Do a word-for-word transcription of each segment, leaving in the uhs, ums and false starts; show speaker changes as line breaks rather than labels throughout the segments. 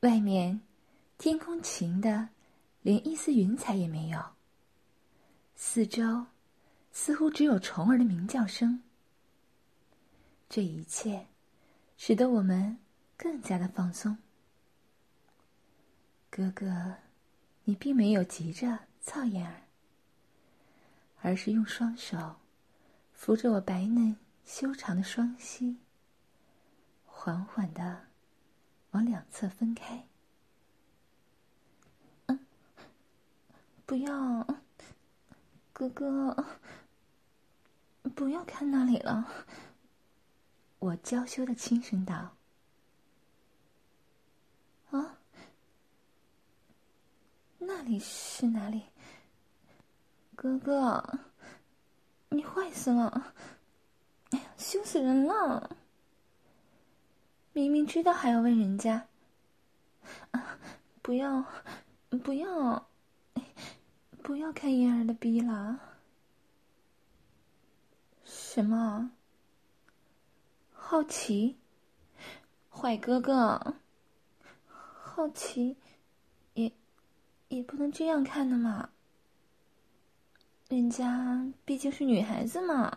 外面天空晴的连一丝云彩也没有，四周似乎只有虫儿的鸣叫声。这一切使得我们更加的放松。哥哥，你并没有急着操燕儿，而是用双手扶着我白嫩修长的双膝，缓缓地往两侧分开。嗯，不要，哥哥，不要看那里了。我娇羞地轻声道。啊，那里是哪里？哥哥，你坏死了！哎呀，羞死人了！明明知道还要问人家。啊，不要，不要，不要看燕儿的逼了。什么？好奇？坏哥哥，好奇也也不能这样看的嘛。人家毕竟是女孩子嘛，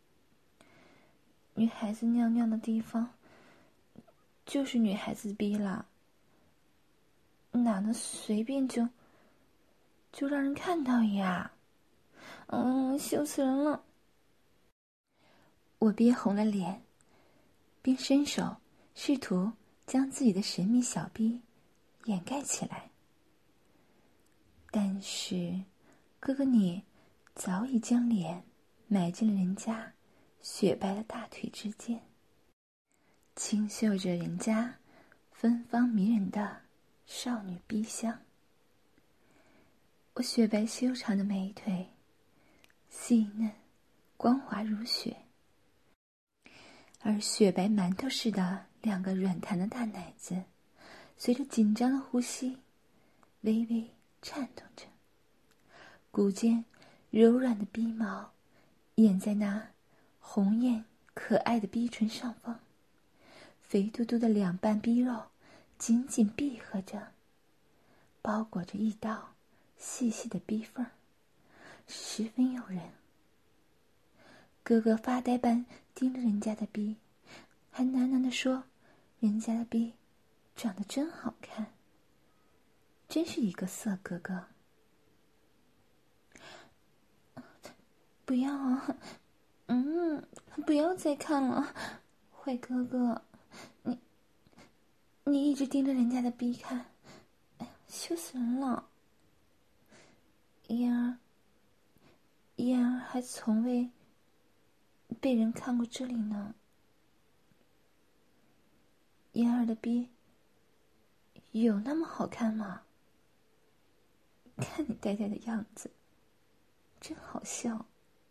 女孩子尿尿的地方就是女孩子逼啦，哪能随便就就让人看到呀？嗯，羞死人了！我憋红了脸，并伸手试图将自己的神秘小逼掩盖起来，但是哥哥你早已将脸埋进了人家雪白的大腿之间，轻嗅着人家芬芳迷人的少女逼香。我雪白修长的美腿细嫩光滑如雪，而雪白馒头似的两个软弹的大奶子随着紧张的呼吸微微颤动着，骨间柔软的逼毛掩在那红艳可爱的逼唇上方，肥嘟嘟的两瓣逼肉紧紧闭合着，包裹着一道细细的逼缝，十分诱人。哥哥发呆般盯着人家的逼，还喃喃地说：“人家的逼长得真好看，真是一个色哥哥。”不要啊，嗯，不要再看了，坏哥哥，你你一直盯着人家的逼看，哎呀，羞死人了。燕儿，燕儿还从未被人看过这里呢。燕儿的逼有那么好看吗？看你呆呆的样子，真好笑。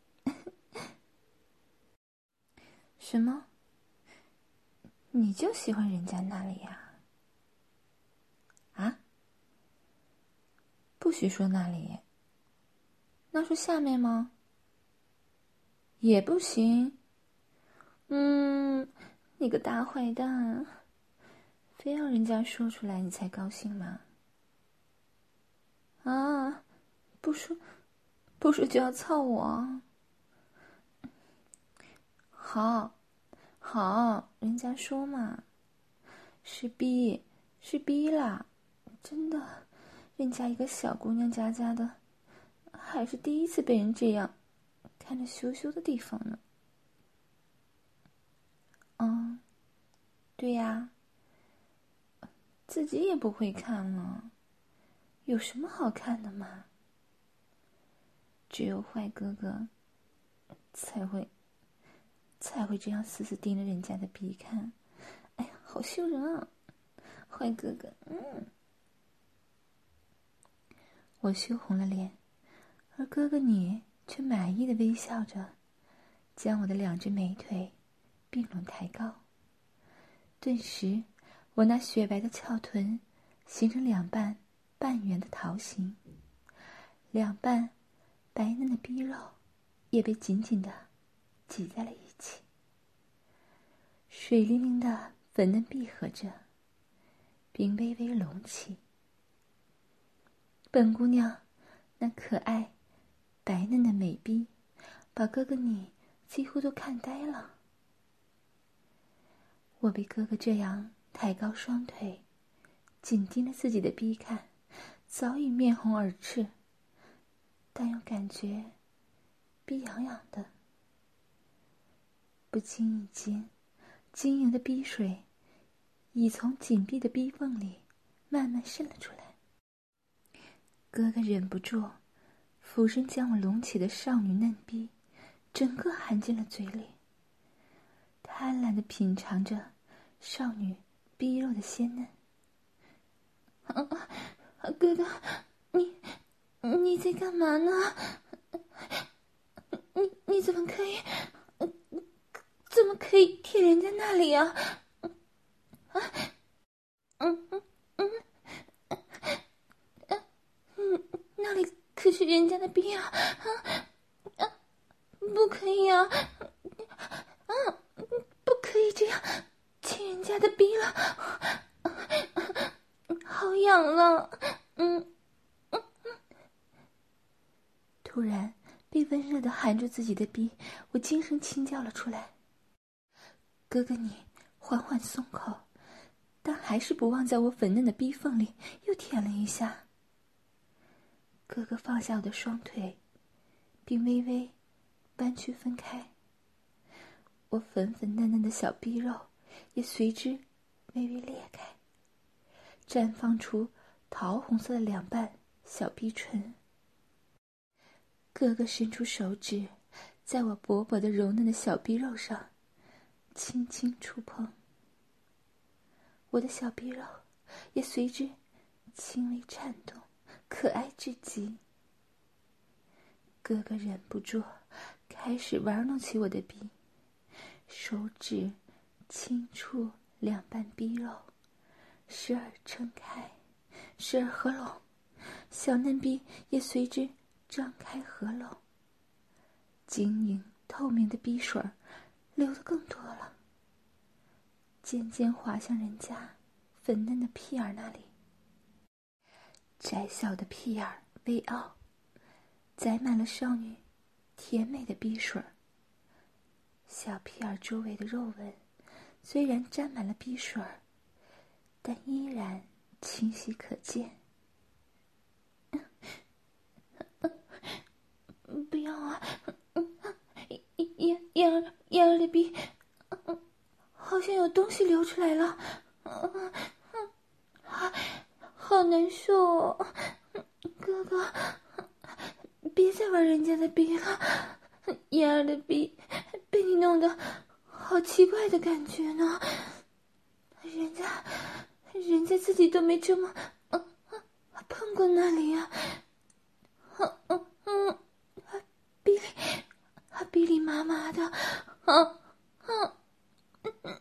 什么？你就喜欢人家那里呀？啊？不许说那里。那说下面吗？也不行。嗯，你个大坏蛋，非要人家说出来你才高兴吗？啊，不说，不说就要操我。好，好，人家说嘛，是逼，是逼啦，真的，人家一个小姑娘家家的，还是第一次被人这样看着羞羞的地方呢。嗯，对呀，自己也不会看了，有什么好看的嘛？只有坏哥哥才会才会这样死死盯着人家的逼看。哎呀，好羞人啊！坏哥哥，嗯。我羞红了脸，而哥哥你却满意的微笑着，将我的两只美腿并拢抬高。顿时，我那雪白的翘臀形成两瓣半圆的桃形，两瓣白嫩的逼肉也被紧紧地挤在了一起，水灵灵的粉嫩闭合着， 并微微隆起。本姑娘那可爱白嫩的美逼把哥哥你几乎都看呆了。我被哥哥这样抬高双腿，紧盯着自己的逼看，早已面红耳赤，但又感觉逼痒痒的。不经意间，晶莹的逼水已从紧闭的逼缝里慢慢渗了出来。哥哥忍不住俯身将我隆起的少女嫩逼整个含进了嘴里，贪婪地品尝着少女逼肉的鲜嫩。啊啊、哥哥，你你在干嘛呢？你你怎么可以怎么可以舔人家那里啊？啊，嗯嗯嗯嗯，那里可是人家的逼啊！啊啊，不可以啊！啊，不可以这样亲人家的逼了，好痒了。嗯嗯嗯。突然被温热的含住自己的逼，我惊声轻叫了出来。哥哥你缓缓松口，但还是不忘在我粉嫩的逼缝里又舔了一下。哥哥放下我的双腿，并微微弯曲分开，我粉粉嫩嫩的小逼肉也随之微微裂开，绽放出桃红色的两瓣小逼唇。哥哥伸出手指，在我薄薄的柔嫩的小逼肉上轻轻触碰，我的小逼肉也随之轻微颤动，可爱至极。哥哥忍不住开始玩弄起我的逼，手指轻触两瓣逼肉，时而撑开，时而合拢，小嫩逼也随之张开合拢，晶莹透明的逼水流得更多了，渐渐滑向人家粉嫩的屁眼那里。窄小的屁眼微凹，载满了少女甜美的逼水。小屁眼周围的肉纹虽然沾满了逼水，但依然清晰可见。不要啊！燕燕儿燕儿的逼好像有东西流出来了，好难受哦！哥哥，别再玩人家的逼了，燕儿的逼被你弄得好奇怪的感觉呢。人家人家自己都没这么、嗯嗯、碰过那里啊。嗯嗯嗯，逼里逼里麻麻的，嗯嗯嗯嗯，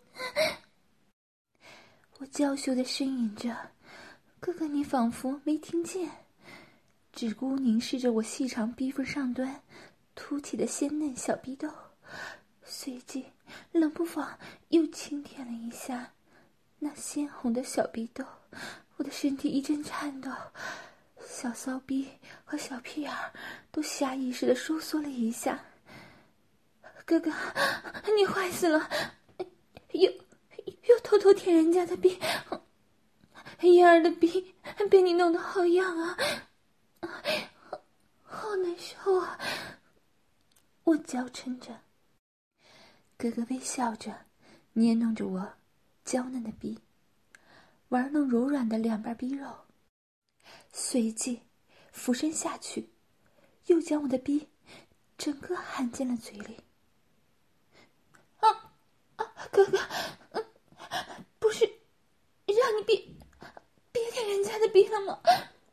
我娇羞地呻吟着，哥哥你仿佛没听见，只顾凝视着我细长逼缝上端凸起的鲜嫩小逼豆，随即冷不防又轻舔了一下那鲜红的小逼豆。我的身体一阵颤抖，小骚逼和小屁眼儿都下意识地收缩了一下。哥哥，你坏死了，又又偷偷舔人家的逼，燕儿的逼被你弄得好痒啊，好, 好难受啊！我娇嗔着。哥哥微笑着捏弄着我娇嫩的逼，玩弄柔软的两瓣逼肉，随即俯身下去，又将我的逼整个含进了嘴里。啊啊，哥哥，嗯，不是让你别别舔人家的逼了吗？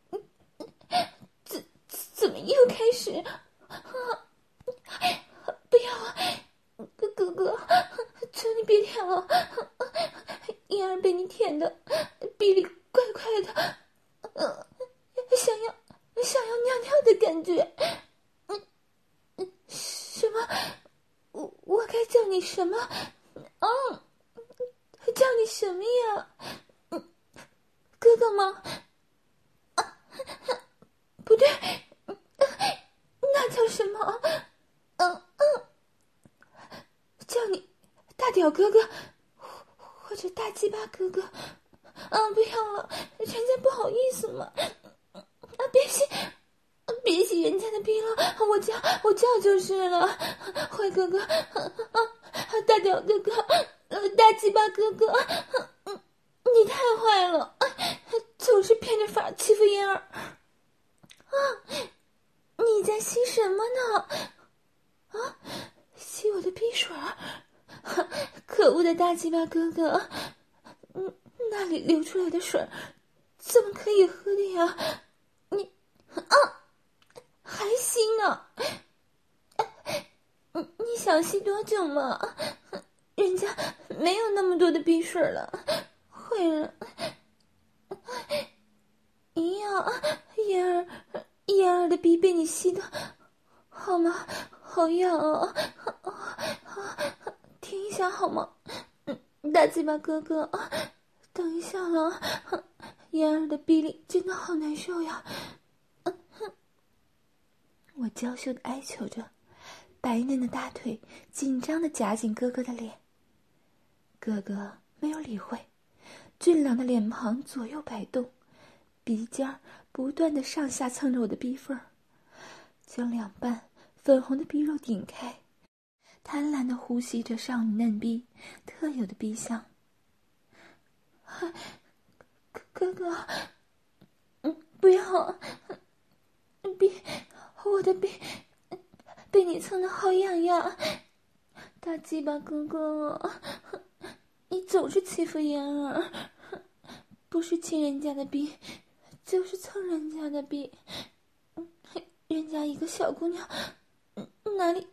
怎怎么又开始？啊，不要啊！哥哥哥，求你别舔了，燕儿被你舔的逼里怪怪的，呃，想要想要尿尿的感觉。嗯嗯，什么？我我该叫你什么？嗯，叫你什么呀？嗯， 哥哥吗？啊，不对，那叫什么？嗯嗯，叫你大屌哥哥，或者大鸡巴哥哥。啊，不要了，人家不好意思嘛。啊，别洗，别洗人家的逼了，我叫我叫就是了。坏哥哥，啊啊，大屌哥哥，呃，大鸡巴哥哥，嗯，你太坏了，总是变着法欺负燕儿。啊，你在吸什么呢？啊，吸我的逼水儿？可恶的大鸡巴哥哥，嗯，那里流出来的水怎么可以喝的呀？你啊，还吸呢？你你想吸多久吗？人家没有那么多的逼水了，坏人！咦呀，燕儿，燕儿的逼被你吸的，好吗？好痒啊！停一下好吗？大鸡巴哥哥，等一下了，燕儿的逼里真的好难受呀！我娇羞的哀求着，白嫩的大腿紧张的夹紧哥哥的脸。哥哥没有理会，俊朗的脸庞左右摆动，鼻尖儿不断的上下蹭着我的逼缝儿，将两半粉红的逼肉顶开，贪婪的呼吸着少女嫩逼特有的逼香。哥哥，嗯，不要，逼，我的逼被你蹭得好痒呀！大鸡巴哥哥，你总是欺负燕儿，不是亲人家的逼，就是蹭人家的逼。人家一个小姑娘，哪里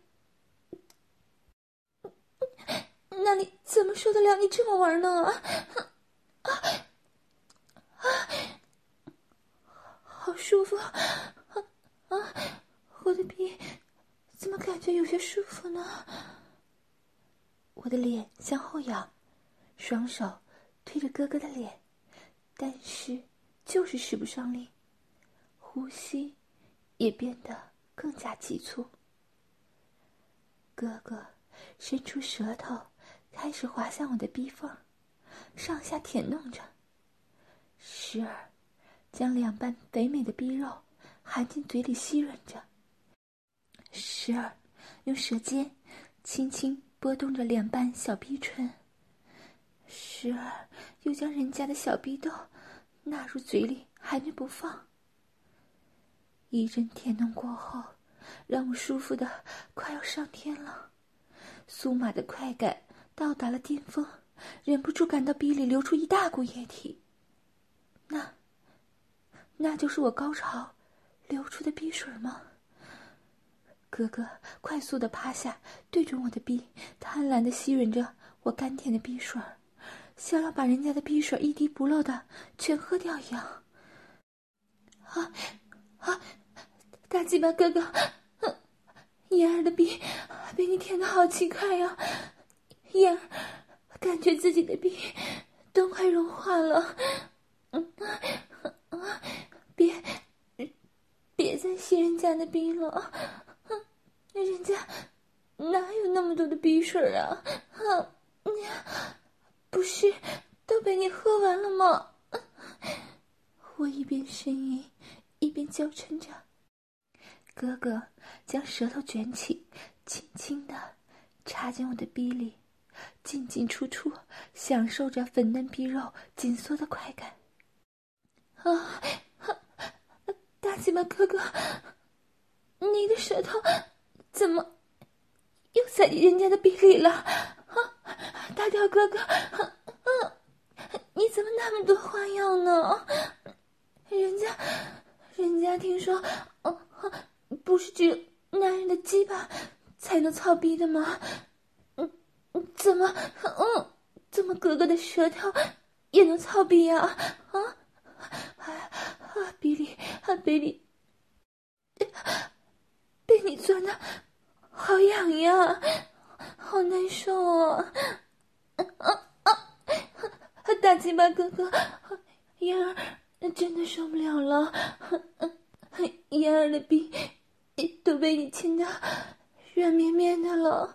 哪里怎么受得了你这么玩呢？啊啊！好舒服啊！啊，我的逼怎么感觉有些舒服呢？我的脸向后仰，双手推着哥哥的脸，但是就是使不上力，呼吸也变得更加急促。哥哥伸出舌头，开始滑向我的逼缝，上下舔弄着，时而将两瓣肥美的逼肉含进嘴里吸吮着，时而用舌尖轻轻拨动着两瓣小逼唇，时而又将人家的小逼豆纳入嘴里含着不放。一阵舔弄过后，让我舒服的快要上天了，酥麻的快感到达了巅峰，忍不住感到逼里流出一大股液体，那那就是我高潮流出的逼水吗？哥哥快速地趴下，对准我的逼，贪婪地吸吮着我甘甜的逼水，像要把人家的逼水一滴不漏的全喝掉一样。啊啊！大鸡巴哥哥，燕儿的逼被你舔得好奇快呀！燕儿感觉自己的逼都快融化了。嗯啊，别别再吸人家的逼了，人家哪有那么多的逼水啊？啊，你不是都被你喝完了吗？我一边呻吟一边娇嗔着。哥哥将舌头卷起，轻轻地插进我的逼里，进进出出，享受着粉嫩逼肉紧缩的快感。啊，大鸡巴哥哥，你的舌头怎么又塞进人家的逼里了？啊，大屌哥哥，啊，你怎么那么多花样呢？人家，人家听说，哦、啊，不是只有男人的鸡巴才能操逼的吗？嗯，怎么，嗯，怎么哥哥的舌头也能操逼呀？啊，啊啊，逼里，啊逼里，被你钻的好痒呀，好难受啊！啊啊！大鸡巴哥哥， 燕儿真的受不了了，燕儿的逼都被你亲得软绵绵的了，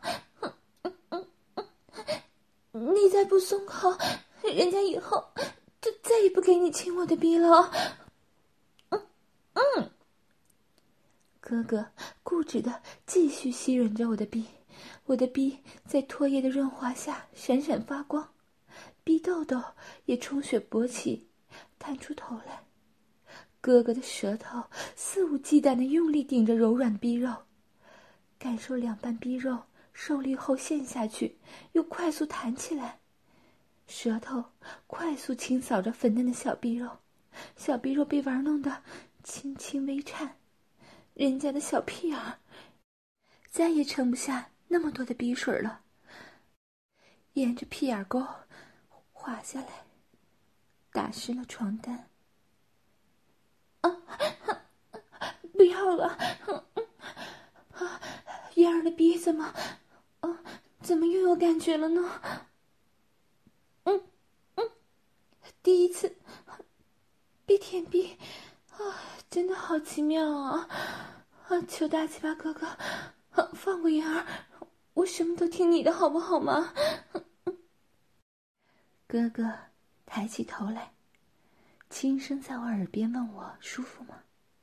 你再不松口，人家以后就再也不给你亲我的逼了。嗯嗯，哥哥固执的继续吸吮着我的逼，我的逼在唾液的润滑下闪闪发光，逼豆豆也充血勃起，探出头来。哥哥的舌头肆无忌惮地用力顶着柔软的逼肉，感受两瓣逼肉受力后陷下去，又快速弹起来。舌头快速清扫着粉嫩的小逼肉，小逼肉被玩弄得轻轻微颤。人家的小屁眼儿再也盛不下那么多的逼水了，沿着屁眼沟滑下来，打湿了床单。啊，不要了！啊，燕儿的逼怎么，啊，怎么又有感觉了呢？嗯嗯，第一次被舔逼，啊，真的好奇妙啊！啊，求大鸡巴哥哥，啊，放过燕儿，我什么都听你的，好不好吗？哥哥抬起头来，轻声在我耳边问我舒服吗？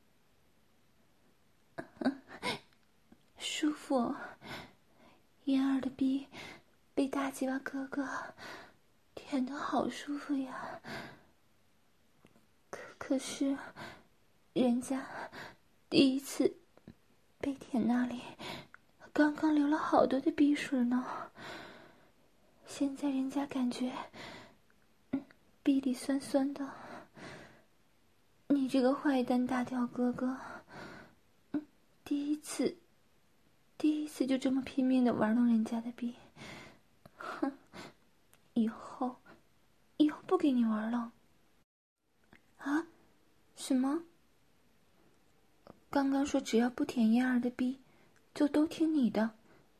舒服。燕儿的逼被大鸡巴哥哥舔得好舒服呀。可可是人家第一次被舔那里刚刚流了好多的逼水呢，现在人家感觉嗯逼里酸酸的。你这个坏蛋大屌哥哥，嗯，第一次第一次就这么拼命的玩弄人家的逼，哼，以后以后不给你玩了。啊？什么？刚刚说只要不舔燕儿的逼就都听你的。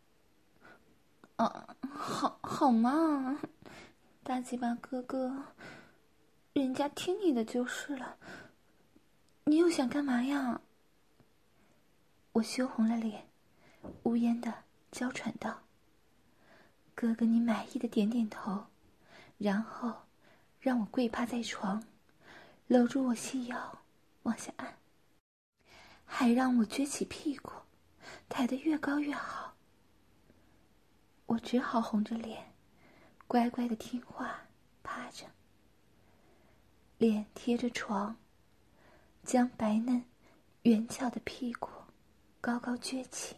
啊，好好嘛，大鸡巴哥哥，人家听你的就是了，你又想干嘛呀？我羞红了脸，无言的娇喘道：哥哥，你满意的点点头，然后让我跪趴在床，搂住我细腰往下按，还让我撅起屁股，抬得越高越好。我只好红着脸，乖乖的听话，趴着，脸贴着床，将白嫩圆翘的屁股高高撅起。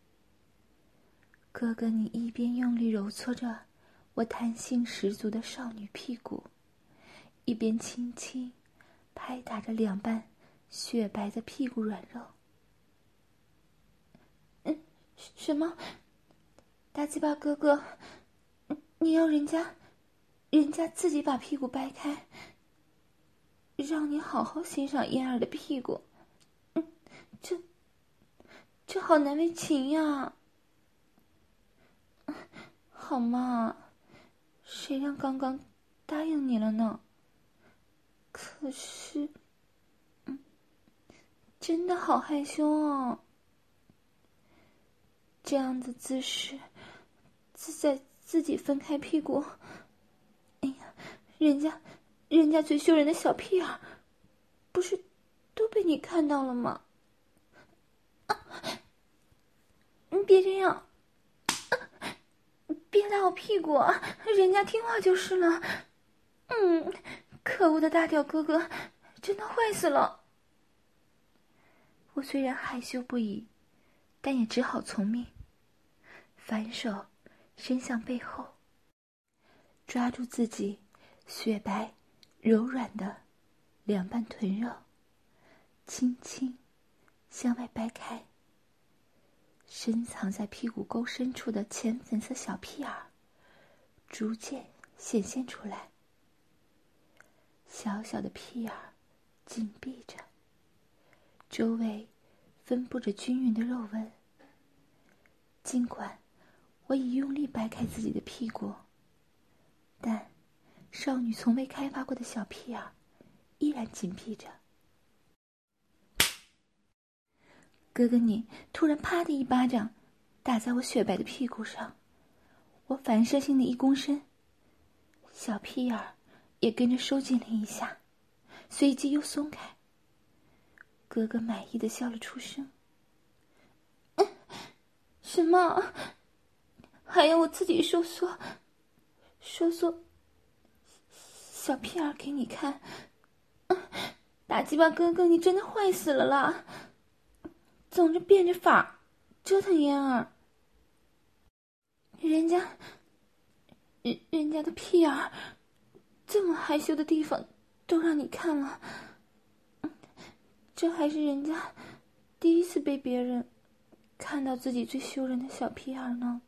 哥哥，你一边用力揉搓着我弹性十足的少女屁股，一边轻轻拍打着两瓣雪白的屁股软肉。嗯，什么？大鸡巴哥哥，你要人家人家自己把屁股掰开，让你好好欣赏燕儿的屁股。嗯，这这好难为情呀。好嘛，谁让刚刚答应你了呢？可是，嗯，真的好害羞哦。这样的姿势，自在自己分开屁股，哎呀，人家，人家最羞人的小屁眼儿，不是都被你看到了吗？啊，你别这样，啊，别拉我屁股，人家听话就是了。嗯，可恶的大屌哥哥，真的坏死了。我虽然害羞不已，但也只好从命，反手伸向背后，抓住自己雪白柔软的两瓣臀肉，轻轻向外掰开。深藏在屁股沟深处的浅粉色小屁眼儿逐渐显现出来。小小的屁眼儿紧闭着，周围分布着均匀的肉纹。尽管我已用力掰开自己的屁股，但少女从未开发过的小屁眼儿依然紧闭着。哥哥你突然啪的一巴掌打在我雪白的屁股上，我反射性的一躬身，小屁眼儿也跟着收紧了一下，随即又松开。哥哥满意的笑了出声：“什么？还要我自己收缩，收缩小屁眼儿给你看？大鸡巴哥哥，你真的坏死了啦！总是变着法儿折腾嫣儿。人家人人家的屁眼儿这么害羞的地方都让你看了，这还是人家第一次被别人看到自己最羞人的小屁眼儿呢。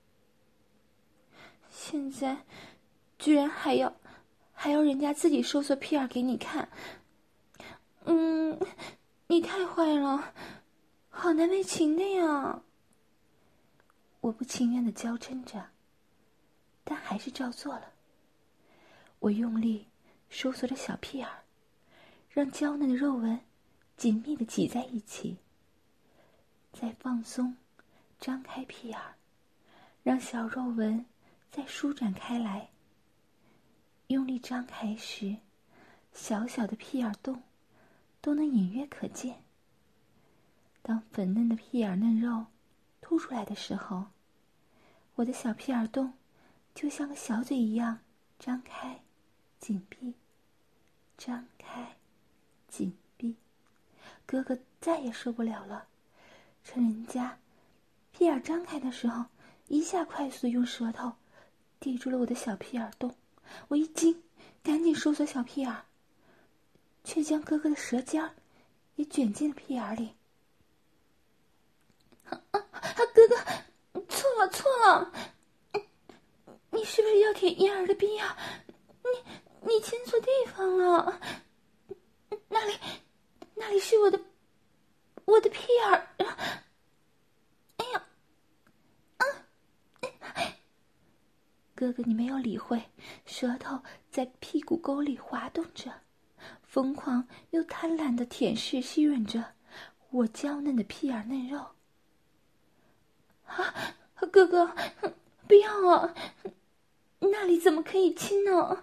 现在居然还要还要人家自己收缩屁眼儿给你看，嗯，你太坏了，好难为情的呀。”我不情愿地娇嗔着，但还是照做了。我用力收缩着小屁眼儿，让娇嫩的肉纹紧密地挤在一起，再放松张开屁眼儿，让小肉纹再舒展开来。用力张开时，小小的屁眼洞都能隐约可见。当粉嫩的屁眼嫩肉凸出来的时候，我的小屁眼洞就像个小嘴一样张开紧闭，张开紧闭。哥哥再也受不了了，趁人家屁眼张开的时候，一下快速地用舌头抵住了我的小屁眼洞。我一惊，赶紧收缩小屁眼，却将哥哥的舌尖儿也卷进了屁眼里。啊啊啊！哥哥，错了错了，你是不是要舔嫣儿的逼呀？你你亲错地方了，那里那里是我的我的屁眼儿。哎呀，啊！哥哥你没有理会，舌头在屁股沟里滑动着，疯狂又贪婪的舔舐吸吮着我娇嫩的屁眼嫩肉。啊，哥哥，不要啊！那里怎么可以亲呢？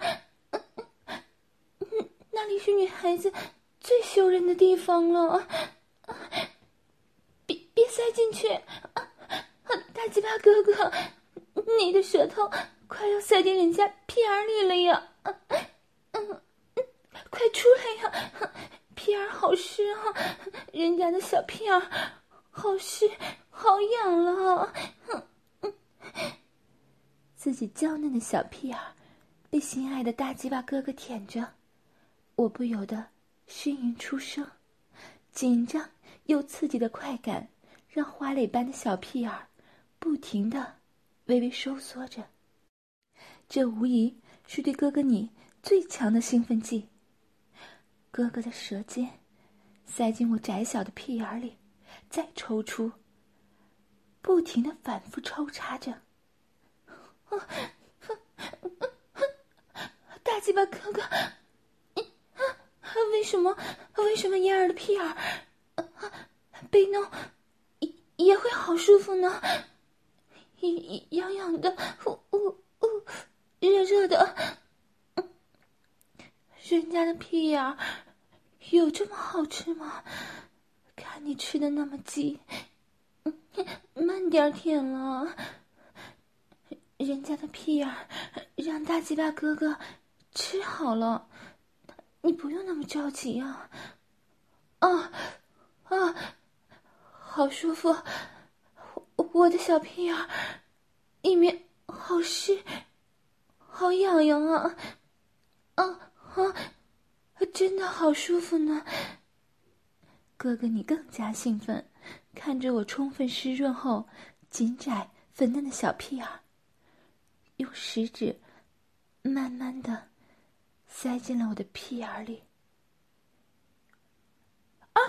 那里是女孩子最羞人的地方了，别别塞进去！大鸡巴哥哥，你的舌头快要塞进人家屁眼里了呀！嗯，快出来呀！屁眼好湿啊，人家的小屁眼好湿好痒了。自己娇嫩的小屁眼被心爱的大鸡巴哥哥舔着，我不由得呻吟出声。紧张又刺激的快感让花蕾般的小屁眼不停地微微收缩着，这无疑是对哥哥你最强的兴奋剂。哥哥的舌尖塞进我窄小的屁眼里，再抽出，不停地反复抽插着。大鸡巴哥哥，为什么为什么嫣儿的屁眼被弄也也会好舒服呢？痒痒的，呜呜呜，热热的。人家的屁眼有这么好吃吗？看你吃的那么急，慢点舔了。人家的屁眼让大鸡巴哥哥吃好了，你不用那么着急啊！啊啊，好舒服！我, 我的小屁眼里面好湿，好痒痒啊！啊啊，真的好舒服呢！哥哥你更加兴奋，看着我充分湿润后紧窄粉嫩的小屁眼，用食指慢慢的塞进了我的屁眼里。啊！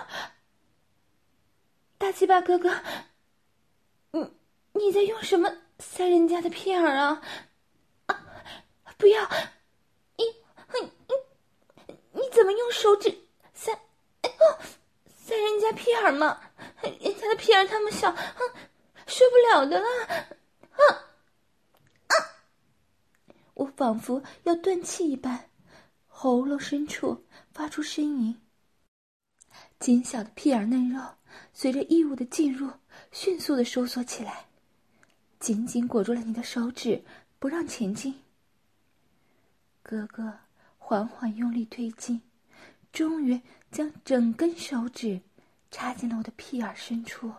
大鸡巴哥哥，你你在用什么塞人家的屁眼啊？啊！不要！你你你怎么么用手指塞，哎哦，塞人家屁眼嘛？人家的屁眼那么小，啊，受不了的了！啊啊！我仿佛要断气一般，喉咙深处发出呻吟。紧小的屁眼嫩肉随着异物的进入，迅速地收缩起来，紧紧裹住了你的手指，不让前进。哥哥缓缓用力推进，终于将整根手指插进了我的屁眼深处。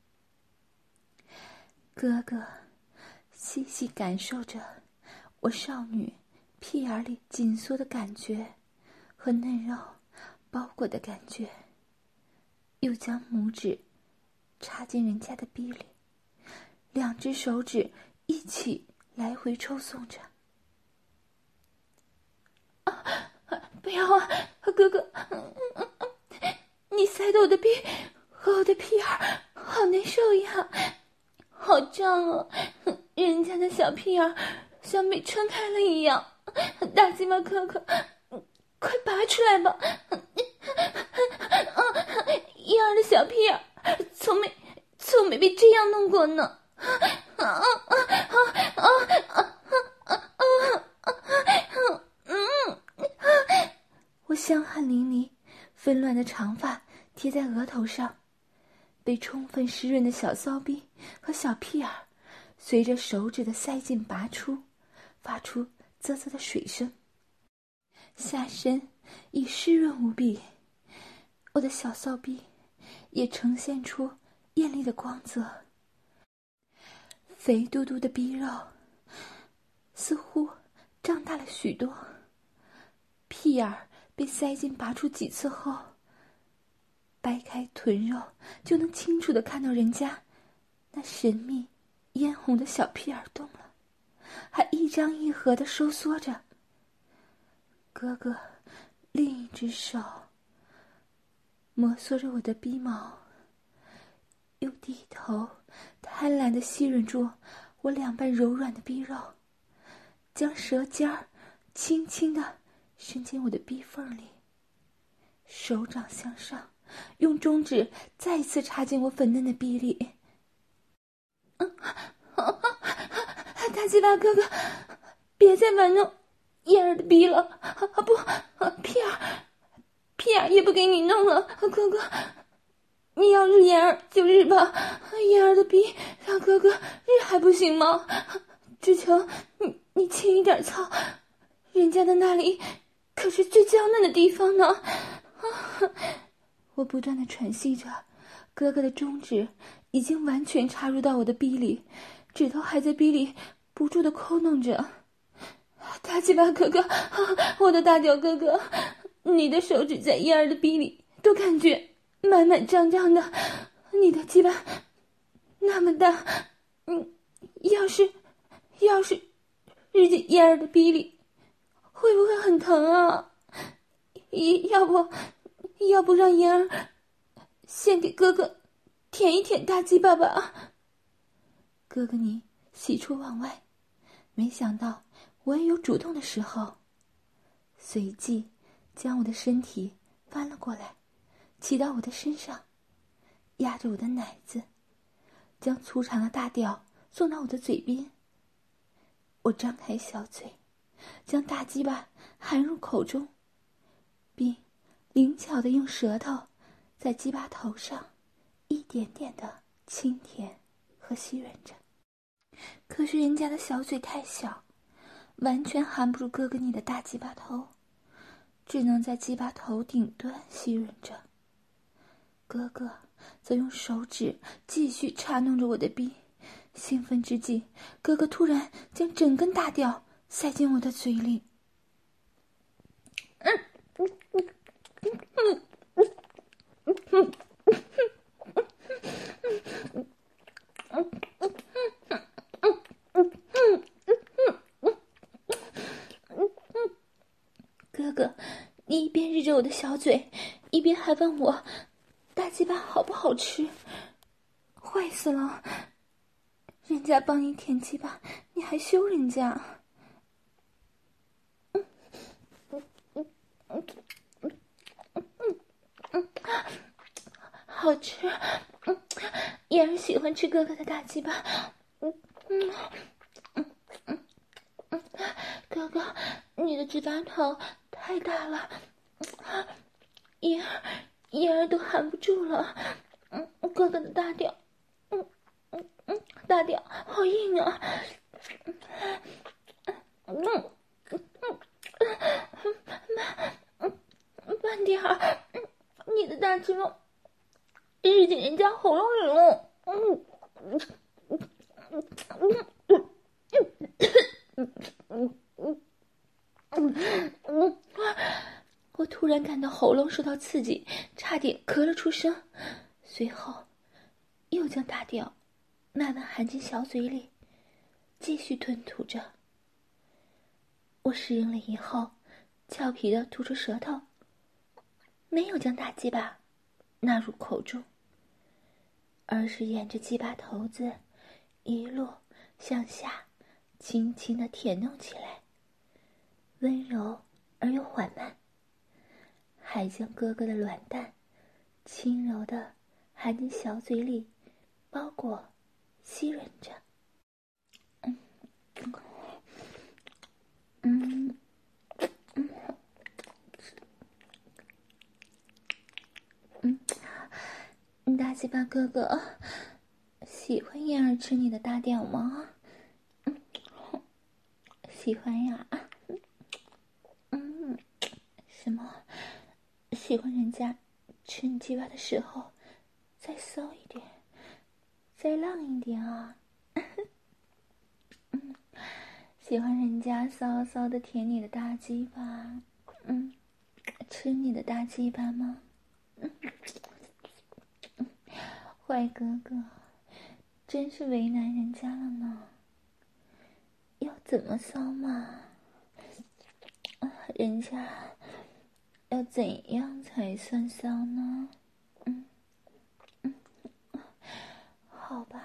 哥哥细细感受着我少女屁眼里紧缩的感觉和嫩肉包裹的感觉，又将拇指插进人家的逼里，两只手指一起来回抽送着。啊，不要啊，哥哥，你塞的我的逼和我的屁眼好难受呀，好胀哦，人家的小屁眼像被撑开了一样。大鸡巴哥哥，快拔出来吧！婴儿的小屁眼从没从没被这样弄过呢。啊啊啊啊啊啊啊！嗯，我香汗淋漓，纷乱的长发贴在额头上，被充分湿润的小骚逼和小屁眼随着手指的塞进拔出，发出啧啧的水声。下身已湿润无比，我的小骚逼也呈现出艳丽的光泽，肥嘟嘟的逼肉似乎胀大了许多。屁眼儿被塞进拔出几次后，掰开臀肉就能清楚地看到人家那神秘嫣红的小屁眼动了，还一张一合地收缩着。哥哥另一只手摩挲着我的逼毛，又低头贪婪地吸吮住我两瓣柔软的逼肉，将舌尖儿轻轻地伸进我的逼缝里，手掌向上，用中指再次插进我粉嫩的逼里。嗯，大鸡巴哥哥，别再玩弄燕儿的逼了，啊不，屁眼屁眼也不给你弄了，哥哥，你要日燕儿就日吧，燕儿的逼让哥哥日还不行吗？只求你你轻一点操，人家的那里可是最娇嫩的地方呢。啊，我不断地喘息着，哥哥的中指已经完全插入到我的逼里，指头还在逼里不住地抠弄着。大鸡巴哥哥，我的大脚哥哥，你的手指在燕儿的逼里都感觉满满胀胀的，你的鸡巴那么大，嗯，要是要是日进燕儿的逼里，会不会很疼啊？要不要不让燕儿先给哥哥舔一舔大鸡巴吧？哥哥你喜出望外，没想到我也有主动的时候，随即将我的身体翻了过来，骑到我的身上，压着我的奶子，将粗长的大屌送到我的嘴边。我张开小嘴，将大鸡巴含入口中，并灵巧地用舌头在鸡巴头上一点点地轻舔和吸吮着。可是人家的小嘴太小，完全含不住哥哥你的大鸡巴头，只能在鸡巴头顶端吸吮着。哥哥则用手指继续插弄着我的逼，兴奋之际，哥哥突然将整根大屌塞进我的嘴里。嗯嗯嗯嗯嗯嗯哥哥，你一边日着我的小嘴，一边还问我大鸡巴好不好吃，坏死了！人家帮你舔鸡巴，你还羞人家？嗯嗯嗯嗯好吃。嗯，燕儿喜欢吃哥哥的大鸡巴。嗯嗯嗯嗯嗯，哥哥，你的鸡巴头太大了，燕儿燕儿都含不住了。嗯，哥哥的大屌，嗯嗯嗯，大屌好硬啊。嗯嗯嗯嗯，慢点儿，你的大鸡巴日进人家喉咙里了。嗯嗯嗯嗯嗯嗯嗯嗯，我突然感到喉咙受到刺激，差点咳了出声，随后又将大屌慢慢含进小嘴里，继续吞吐着。我适应了以后，俏皮的吐出舌头，没有将大鸡巴纳入口中，而是沿着鸡巴头子一路向下轻轻地舔弄起来，温柔而又缓慢，还将哥哥的卵蛋轻柔地含进小嘴里，包裹吸吮着。嗯嗯嗯嗯，大鸡巴哥哥，喜欢燕儿吃你的大屌吗？嗯，喜欢呀。嗯，什么？喜欢人家吃你鸡巴的时候再骚一点，再浪一点啊。嗯，喜欢人家骚骚的舔你的大鸡巴，嗯，吃你的大鸡巴吗？嗯，坏哥哥，真是为难人家了呢。要怎么骚嘛？人家要怎样才算骚呢？嗯嗯，好吧，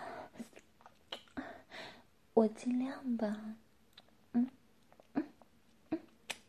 我尽量吧。嗯嗯嗯，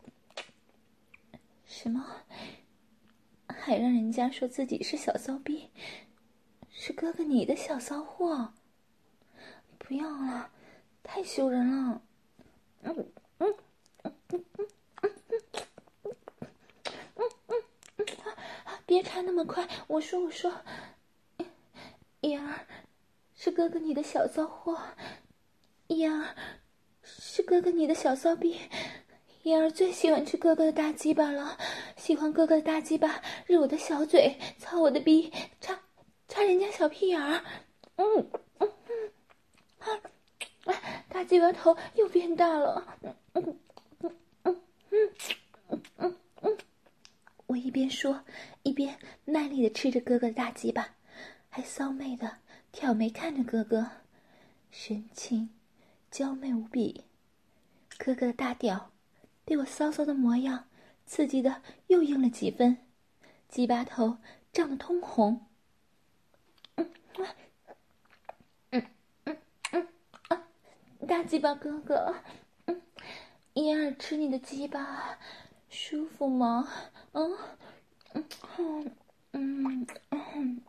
什么？还让人家说自己是小骚逼，是哥哥你的小骚货？不要了，太羞人了。嗯嗯嗯嗯嗯嗯嗯嗯嗯，别插那么快，我说我说，燕儿，是哥哥你的小骚货。燕儿，是哥哥你的小骚逼。燕儿最喜欢吃哥哥的大鸡巴了，喜欢哥哥的大鸡巴日我的小嘴，操我的逼，插插人家小屁眼儿。嗯嗯嗯，啊，大鸡巴头又变大了。嗯嗯嗯嗯嗯嗯嗯，我一边说一边卖力的吃着哥哥的大鸡巴，还骚媚的挑眉看着哥哥，神情娇媚无比。哥哥的大屌被我骚骚的模样刺激的又硬了几分，鸡巴头胀得通红。嗯嗯嗯嗯啊，大鸡巴哥哥，嗯，燕儿吃你的鸡巴舒服吗？嗯嗯嗯嗯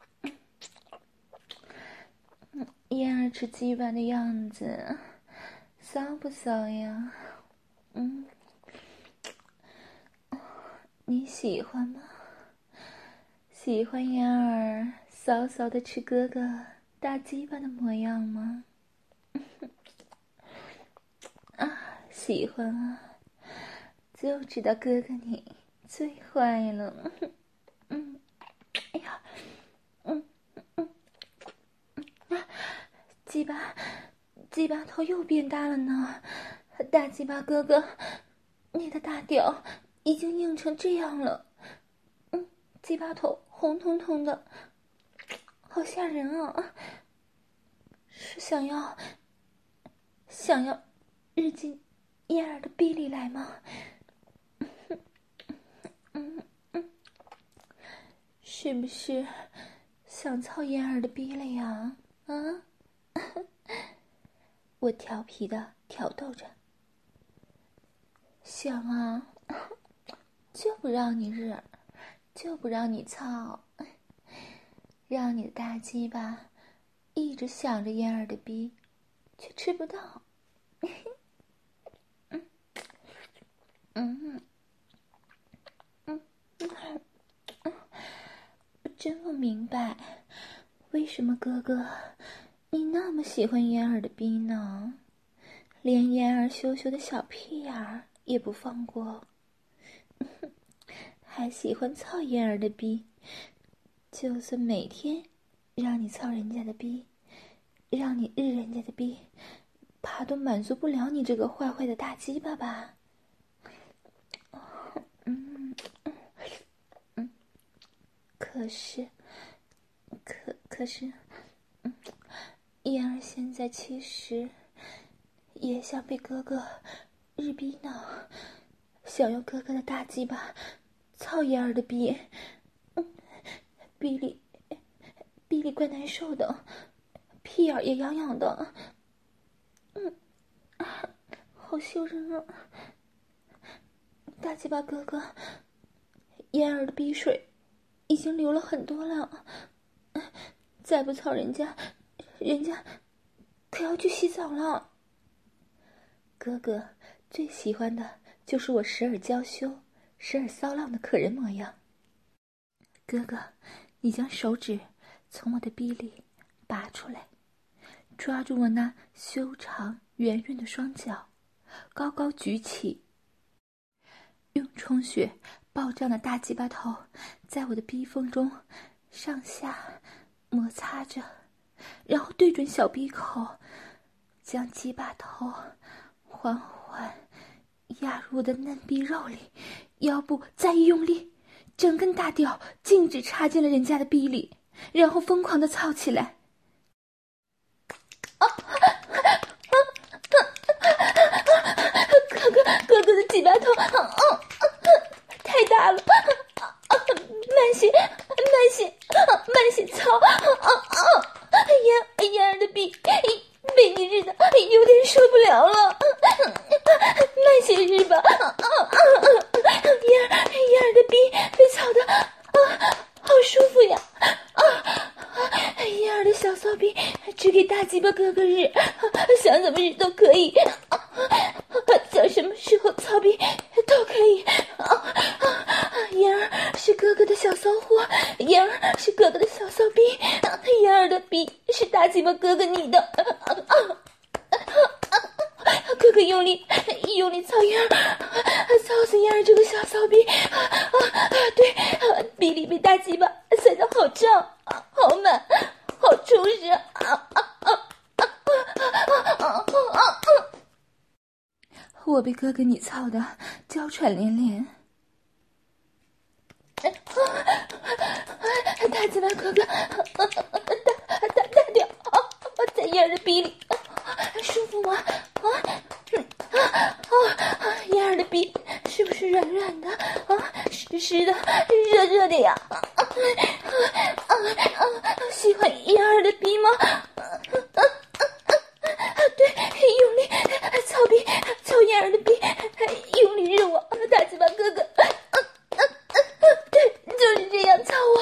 嗯，燕儿吃鸡巴的样子骚不骚呀？嗯，你喜欢吗？喜欢燕儿骚骚的吃哥哥大鸡巴的模样吗？啊，喜欢啊！就知道哥哥你最坏了。嗯，哎呀，嗯嗯嗯，啊，鸡巴鸡巴头又变大了呢！大鸡巴哥哥，你的大屌已经硬成这样了。嗯，鸡巴头红彤彤的，好吓人啊！是想要想要日进燕儿的逼里来吗？嗯嗯，是不是想操燕儿的逼了呀？啊！我调皮的挑逗着，想啊，就不让你日，就不让你操。 让你的大鸡巴一直想着燕儿的逼，却吃不到。嗯嗯嗯嗯，我真不明白，为什么哥哥你那么喜欢燕儿的逼呢？连燕儿羞羞的小屁眼儿也不放过，还喜欢操燕儿的逼。就算每天让你操人家的逼，让你日人家的逼，怕都满足不了你这个坏坏的大鸡巴吧。嗯嗯，可是可可是嗯，燕儿现在其实也想被哥哥日逼呢，想用哥哥的大鸡巴操燕儿的逼。嗯，逼里逼里怪难受的，屁眼也痒痒的。嗯，好羞人啊！大鸡巴哥哥，燕儿的逼水已经流了很多了，再不操人家，人家可要去洗澡了。哥哥最喜欢的就是我时而娇羞，时而骚浪的可人模样。哥哥，你将手指从我的逼里拔出来，抓住我那修长圆润的双脚，高高举起，用充血暴胀的大鸡巴头在我的逼缝中上下摩擦着，然后对准小逼口，将鸡巴头缓缓压入我的嫩逼肉里，腰部再一用力，整根大屌径直插进了人家的逼里，然后疯狂地操起来。啊哥哥哥哥的鸡巴头、啊啊、太大了，啊啊、慢些慢些、啊、慢些操啊啊！燕燕儿的逼被你日的有点受不了了，慢些日吧。啊啊啊！燕儿燕儿的逼被操的啊，好舒服呀！啊，燕儿的小骚逼只给大鸡巴哥哥日，想怎么日都可以，想什么时候操逼都可以。燕儿是哥哥的小骚货，燕儿是哥哥的小骚逼，燕儿的逼是大鸡巴哥哥你的。哥哥用力用力操燕儿，操死燕儿这个小骚逼。对，逼里被大鸡巴塞得好胀，好满，好充实。我被哥哥你操的娇喘连连。大鸡巴哥哥，大大大屌在燕儿的逼里，舒服吗？啊，啊，燕儿的逼是不是软软的？啊，湿湿的，热热的呀？啊啊啊！喜欢燕儿的逼吗？对，用力操逼，操燕儿的逼，用力日我，大鸡巴哥哥。对，就是这样操我。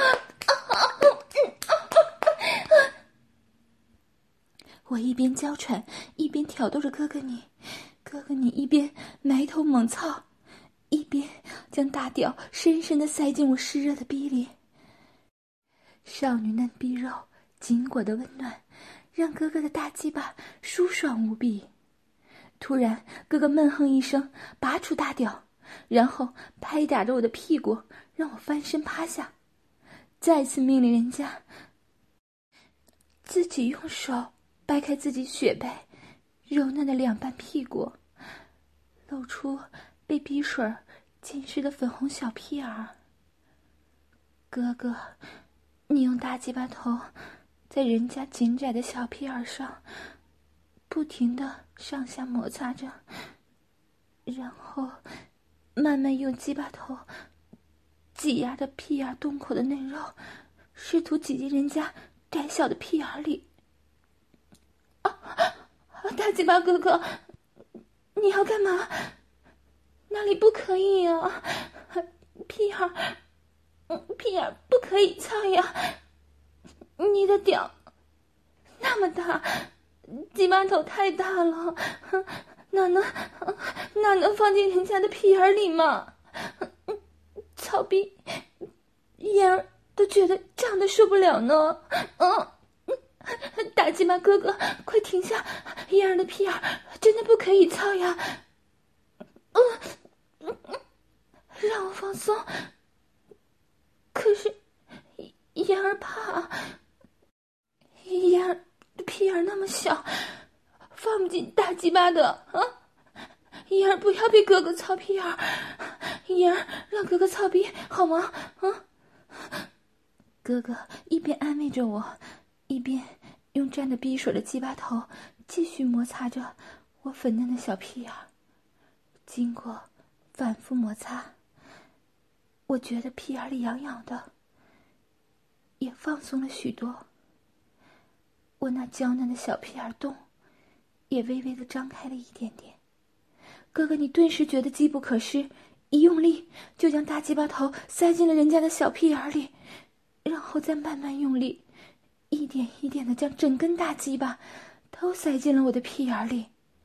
我一边娇喘，一边挑逗着哥哥你，哥哥你一边埋头猛操，一边将大屌深深地塞进我湿热的逼里。少女嫩逼肉紧裹的温暖，让哥哥的大鸡巴舒爽无比。突然，哥哥闷哼一声，拔出大屌，然后拍打着我的屁股，让我翻身趴下，再次命令人家自己用手掰开自己雪白柔嫩的两半屁股，露出被逼水浸湿的粉红小屁眼儿。哥哥，你用大鸡巴头在人家紧窄的小屁眼上不停地上下摩擦着，然后慢慢用鸡巴头挤压着屁眼洞口的嫩肉，试图挤进人家窄小的屁眼里。啊！大鸡巴哥哥，你要干嘛？那里不可以啊！屁眼儿，屁眼儿不可以操呀！ 你的屌那么大，鸡巴头太大了，哪能哪能放进人家的屁眼里吗？草逼燕儿都觉得胀得受不了呢。嗯，大鸡巴哥哥，快停下！燕儿的屁眼真的不可以操呀！嗯嗯，让我放松。可是燕儿怕，燕儿的屁眼那么小，放不进大鸡巴的啊！燕儿不要被哥哥操屁眼儿，燕儿让哥哥操逼好吗？啊！哥哥一边安慰着我，一边用沾着逼水的鸡巴头继续摩擦着我粉嫩的小屁眼儿。经过反复摩擦，我觉得屁眼里痒痒的，也放松了许多。我那娇嫩的小屁眼洞也微微的张开了一点点。哥哥你顿时觉得机不可失，一用力就将大鸡巴头塞进了人家的小屁眼里，然后再慢慢用力，一点一点的将整根大鸡巴都塞进了我的屁眼里。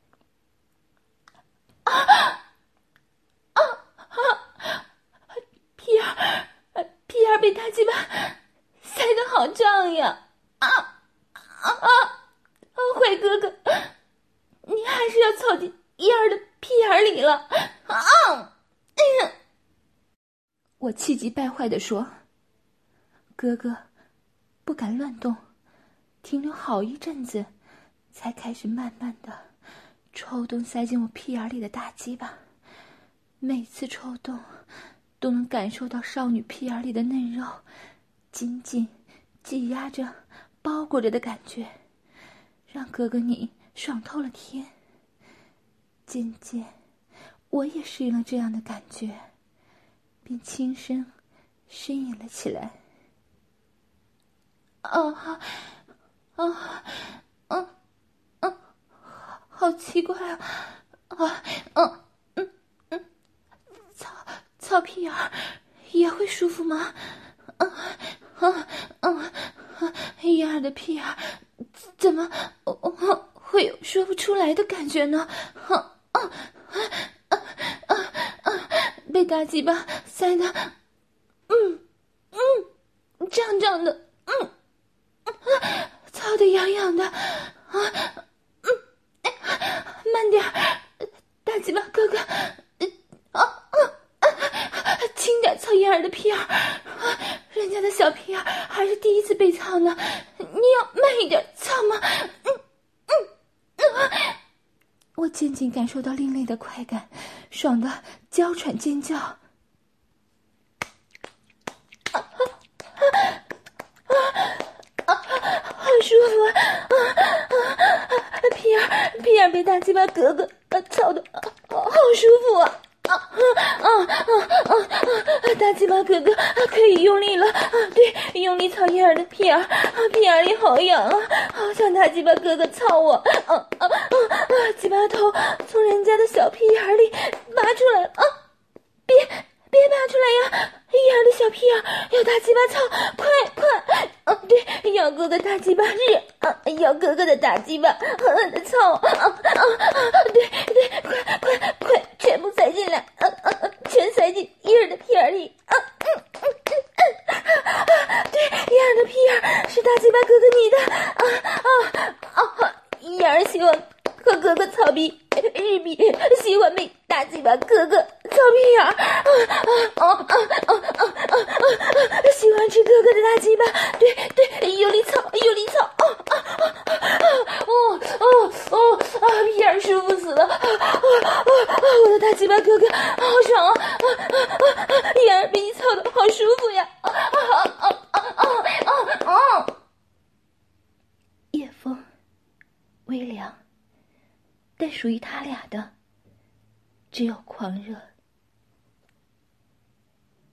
啊啊啊！屁眼屁眼被大鸡巴塞得好胀呀！啊啊啊！坏哥哥，你还是要操进燕儿的屁眼里了啊！哎呀！我气急败坏地说。哥哥不敢乱动，停留好一阵子，才开始慢慢的抽动塞进我屁眼里的大鸡巴。每次抽动都能感受到少女屁眼里的嫩肉紧紧挤压着包裹着的感觉，让哥哥你爽透了天。渐渐我也适应了这样的感觉，便轻声呻吟了起来。啊啊啊啊！好奇怪啊！啊嗯嗯嗯，操操屁眼儿也会舒服吗？啊啊啊！燕儿的屁眼儿怎么会有说不出来的感觉呢？啊啊啊啊啊！被大鸡巴塞得嗯嗯胀胀的，嗯。操得痒痒的啊！嗯，慢点儿，大鸡巴哥哥，啊啊啊！轻点操燕儿的屁眼儿，人家的小屁眼儿还是第一次被操呢，你要慢一点操吗？嗯嗯啊！我渐渐感受到另类的快感，爽得娇喘尖叫。啊啊啊啊！好舒服啊！啊啊！屁眼屁眼被大鸡巴哥哥操的，好舒服啊！啊啊啊啊啊！大鸡巴哥哥可以用力了啊！对，用力操燕儿的屁眼，屁眼里好痒啊！好想大鸡巴哥哥操我！啊啊啊啊！鸡巴头从人家的小屁眼里拔出来了啊！别别拔出来呀！燕儿的小屁眼要大鸡巴操，快快！啊，对，要哥哥大鸡巴是啊，要哥哥的大鸡巴，啊，操啊啊啊！对对，快快快，全部塞进来，啊啊啊，全塞进燕儿的屁眼里，啊嗯嗯嗯啊！对，燕儿的屁眼是大鸡巴哥哥你的，啊啊啊！燕儿希望和哥哥操逼，日比喜欢被大鸡巴哥哥操屁眼，啊啊啊啊啊啊啊！喜欢吃哥哥的大鸡巴，对对，用力操，用力操，啊啊啊啊！哦哦哦啊！屁眼舒服死了，啊啊啊！我的大鸡巴哥哥好爽啊！啊啊啊！燕儿被你操的好舒服呀！啊啊啊啊啊啊！夜风微凉，但属于他俩的只有狂热